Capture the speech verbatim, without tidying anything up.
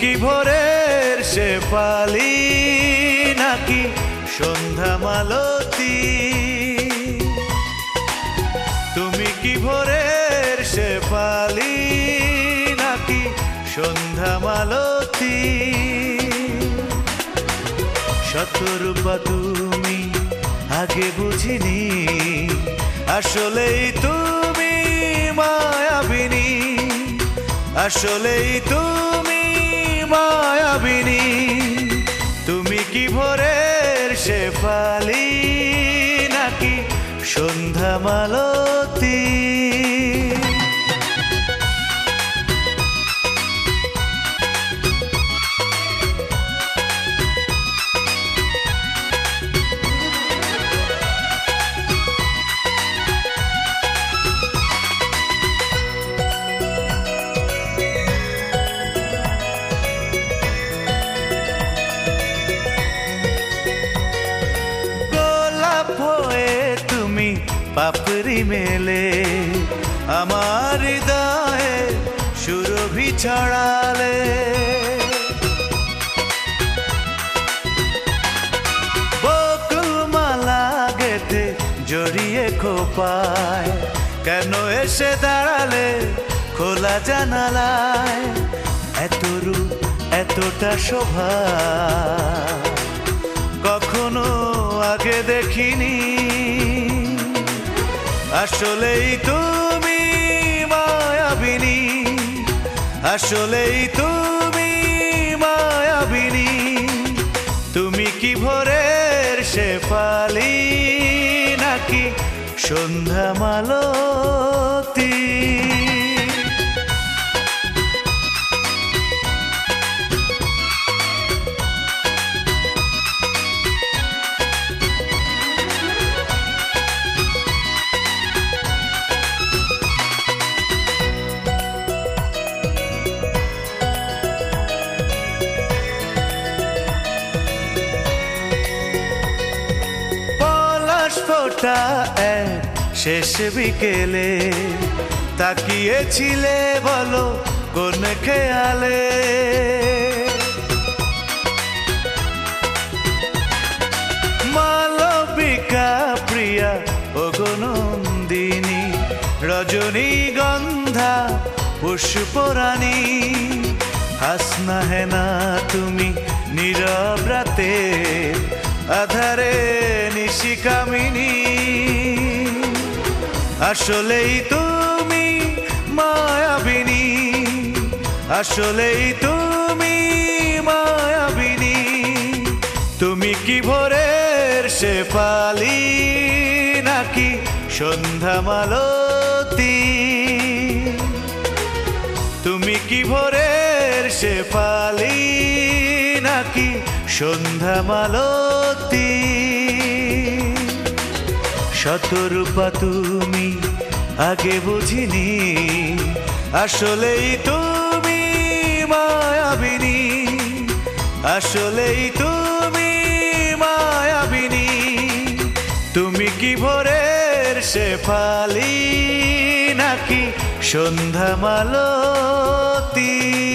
কি ভোরের শেফালি নাকি সন্ধ্যা মালতী? তুমি কি ভোরের শেফালি নাকি সন্ধ্যা মালতী? শতরূপা তুমি আগে বুঝিনি, আসলেই তুমি মায়াবিনী, আসলেই তুমি মায়াবিনী। তুমি কি ভোরের শেফালি নাকি সন্ধ্যা মালতী? পাপড়ি মেলে আমার হৃদয়ে সুরভি ছড়ালে, বকুল মালা গেথে জড়িয়ে খোপায়, কেন এসে দাঁড়ালে খোলা জানালায়? এত রূপ এতটা শোভা কখনো আগে দেখিনি, আসলেই তুমি মায়াবিনী, আসলেই তুমি মায়াবিনী। তুমি কি ভোরের শেফালি নাকি সন্ধ্যা মালতী? ফোটা এক শেষ বিকেলে তাকিয়েছিলে বলো কোন খেয়ালে? মালবিকা প্রিয়া ওগনন্দিনী, রজনীগন্ধা পুষ্পরাণী, হাসনা হেনা তুমি নীরব রাতে আধারে নিশিকামিনী। আসলেই তুমি মায়াবিনী, আসলেই তুমি মায়াবিনী। তুমি কি ভোরের শেফালি নাকি সন্ধ্যা মালতী? তুমি কি ভোরের শেফালি নাকি সন্ধ্যা মালতী? শতরূপা তুমি আগে বুঝিনি, আসলেই তুমি মায়াবিনী, আসলেই তুমি মায়াবিনী। তুমি কি ভোরের শেফালি নাকি সন্ধ্যা মালতী?